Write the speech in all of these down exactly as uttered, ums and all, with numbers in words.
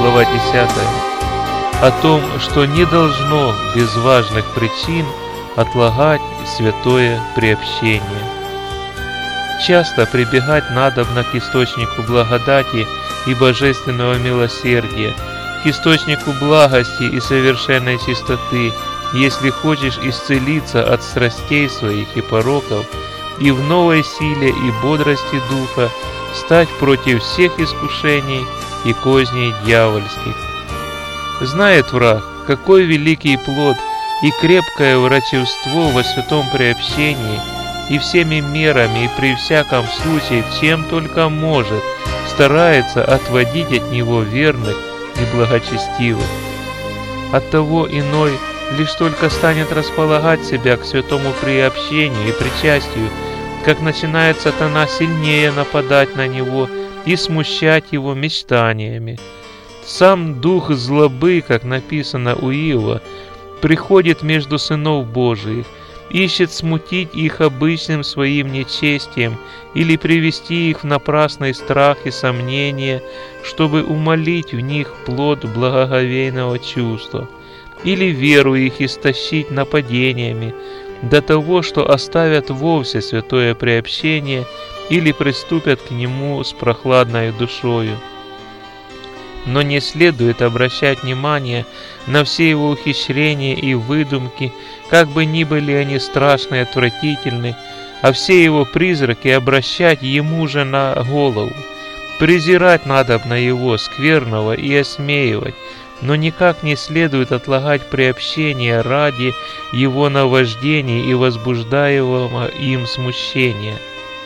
глава десятая, о том, что не должно без важных причин отлагать святое приобщение. Часто прибегать надобно к источнику благодати и божественного милосердия, к источнику благости и совершенной чистоты, если хочешь исцелиться от страстей своих и пороков, и в новой силе и бодрости духа стать против всех искушений и козней дьявольских. Знает враг, какой великий плод и крепкое врачевство во святом приобщении, и всеми мерами и при всяком случае, чем только может, старается отводить от него верных и благочестивых. Оттого иной лишь только станет располагать себя к святому приобщению и причастию, как начинает сатана сильнее нападать на него и смущать его мечтаниями. Сам дух злобы, как написано у Иова, приходит между сынов Божиих, ищет смутить их обычным своим нечестием или привести их в напрасный страх и сомнение, чтобы умолить в них плод благоговейного чувства, или веру их истощить нападениями, до того, что оставят вовсе святое приобщение или приступят к нему с прохладной душою. Но не следует обращать внимание на все его ухищрения и выдумки, как бы ни были они страшны и отвратительны, а все его призраки обращать ему же на голову. Презирать надобно его скверного и осмеивать, но никак не следует отлагать приобщение ради его наваждений и возбуждаемого им смущения.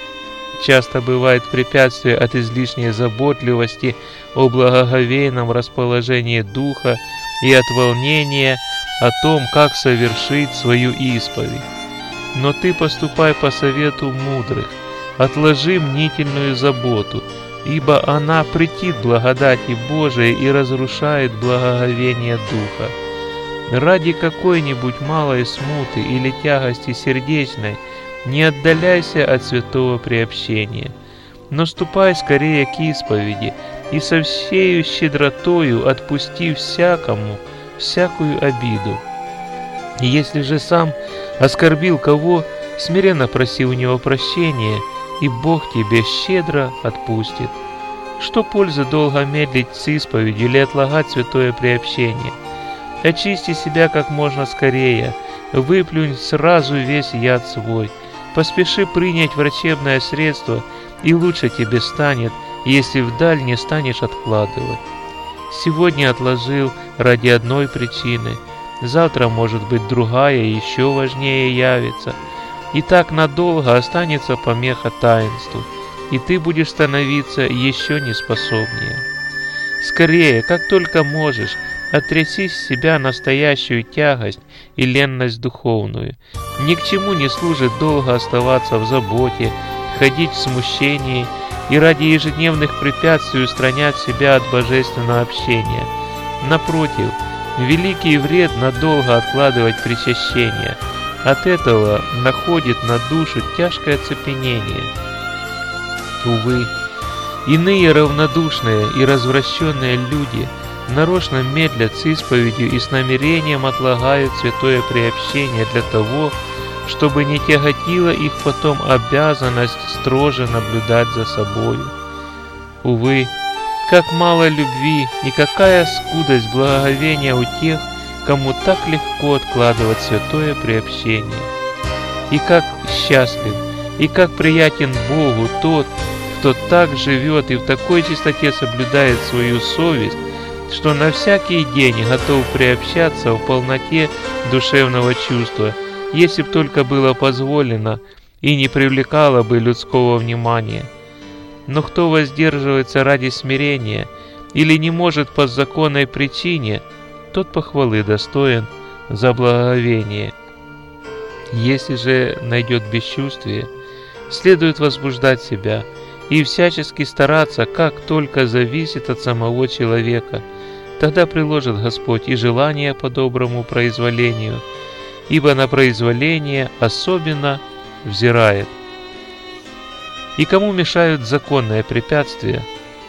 Часто бывает препятствие от излишней заботливости о благоговейном расположении духа и от волнения о том, как совершить свою исповедь. Но ты поступай по совету мудрых, отложи мнительную заботу, ибо она претит благодати Божией и разрушает благоговение духа. Ради какой-нибудь малой смуты или тягости сердечной не отдаляйся от святого приобщения, но ступай скорее к исповеди и со всею щедротою отпусти всякому всякую обиду. И если же сам оскорбил кого, смиренно проси у него прощения, и Бог тебе щедро отпустит. Что пользы долго медлить с исповедью или отлагать святое приобщение? Очисти себя как можно скорее, выплюнь сразу весь яд свой, поспеши принять врачебное средство, и лучше тебе станет, если вдаль не станешь откладывать. Сегодня отложил ради одной причины, завтра, может быть, другая еще важнее явится, и так надолго останется помеха таинству, и ты будешь становиться еще неспособнее. Скорее, как только можешь, отряси с себя настоящую тягость и ленность духовную. Ни к чему не служит долго оставаться в заботе, ходить в смущении и ради ежедневных препятствий устранять себя от божественного общения. Напротив, великий вред надолго откладывать причащение. От этого находит на душу тяжкое оцепенение. Увы, иные равнодушные и развращенные люди нарочно медлят с исповедью и с намерением отлагают святое приобщение для того, чтобы не тяготила их потом обязанность строже наблюдать за собою. Увы, как мало любви и какая скудость благоговения у тех, кому так легко откладывать святое приобщение. И как счастлив, и как приятен Богу тот, кто так живет и в такой чистоте соблюдает свою совесть, что на всякий день готов приобщаться в полноте душевного чувства, если б только было позволено и не привлекало бы людского внимания. Но кто воздерживается ради смирения или не может по законной причине, тот похвалы достоин за благоговение. Если же найдет бесчувствие, следует возбуждать себя и всячески стараться, как только зависит от самого человека. Тогда приложит Господь и желание по доброму произволению, ибо на произволение особенно взирает. И кому мешают законные препятствия,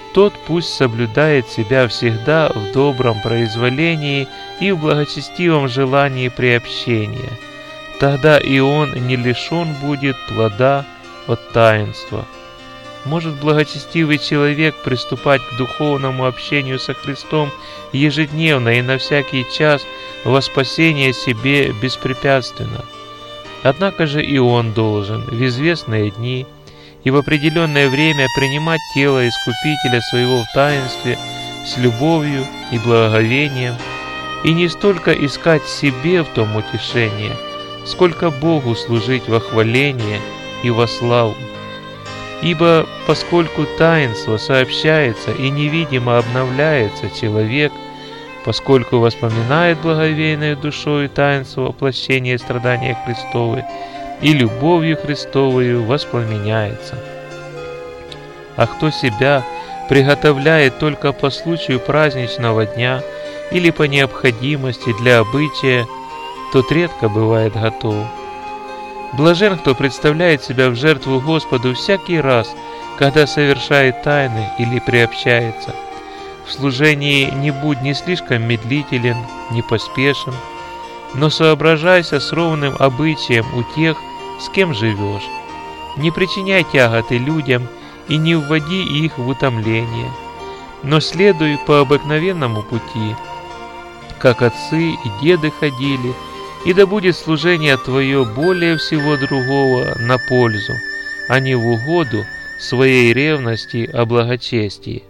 тот пусть соблюдает себя всегда в добром произволении и в благочестивом желании приобщения. Тогда и он не лишен будет плода от таинства. Может благочестивый человек приступать к духовному общению со Христом ежедневно и на всякий час во спасение себе беспрепятственно. Однако же и он должен в известные дни и в определенное время принимать тело Искупителя своего в таинстве с любовью и благоговением, и не столько искать себе в том утешение, сколько Богу служить во хваление и во славу. Ибо поскольку таинство сообщается и невидимо обновляется человек, поскольку воспоминает благоговейной душою таинство воплощения и страдания Христовы, и любовью Христовою воспламеняется. А кто себя приготовляет только по случаю праздничного дня или по необходимости для обычая, тот редко бывает готов. Блажен, кто представляет себя в жертву Господу всякий раз, когда совершает тайны или приобщается. В служении не будь ни слишком медлителен, ни поспешен, но соображайся с ровным обычаем у тех, с кем живешь. Не причиняй тяготы людям и не вводи их в утомление, но следуй по обыкновенному пути, как отцы и деды ходили, и да будет служение твое более всего другого на пользу, а не в угоду своей ревности о благочестии.